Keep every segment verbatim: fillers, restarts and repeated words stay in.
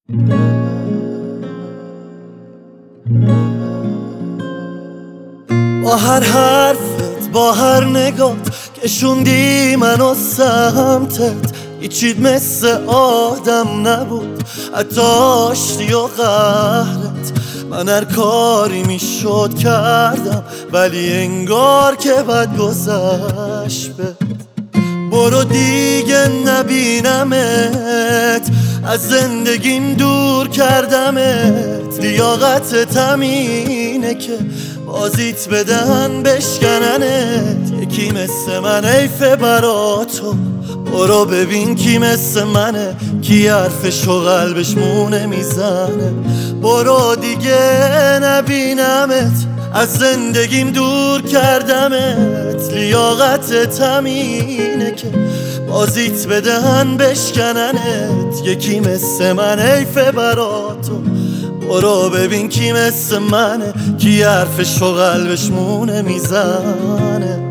با هر حرفت، با هر نگات کشوندی منو سمتت، هیچیت مثل آدم نبود، حتی آشتی و قهرت. من هر کاری میشد کردم، ولی انگار که بد گذشت بد. برو دیگه نبینمت، از زندگیم دور کردمت. لیاقتت همینه که بازیت بدن بشکننت. یکی مثل من حیفه برا تو، برو ببین کی مثل منه، کی حرفشو قلبش مونه میزنه. برو دیگه نبینمت، از زندگیم دور کردمت. لیاقتت همینه که بازیت بدهن بشکننت. یکی مثل من حیفه برا تو، برو ببین کی مثل منه، کی حرفشو قلبش مونه میزنه.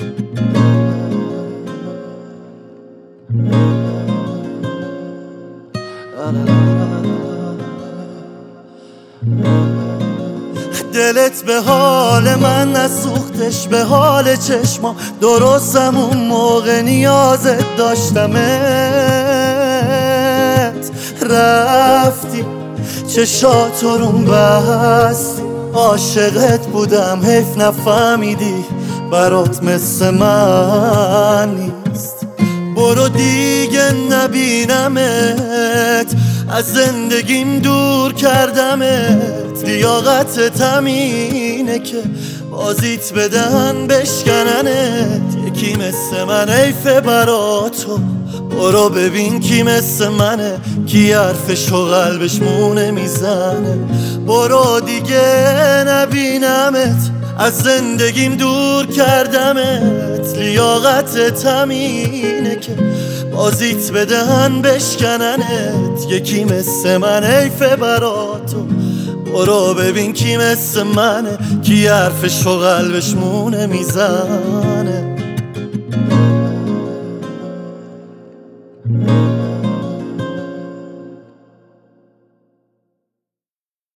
دلت به حال من نسوختش، به حال چشمام درستم اون موقع نیازت داشتمت. رفتی چشاتو روم بستی، عاشقت بودم حیف نفهمیدی، برات مثل من نیست. برو دیگه نبینمت، از زندگیم دور کردمت. لیاقتت همینه که بازیت بدهن بشکننت. یکی مثل من حیفه برا تو، برو ببین کی مثل منه، کی حرفشو قلبش مونه میزنه. برو دیگه نبینمت، از زندگیم دور کردمت. لیاقتت همینه که بازیت بدهن بشکننت. یکی مثل من حیفه برا تو، برو ببین کی مثل منه، کی حرفشو قلبش مونه میزنه.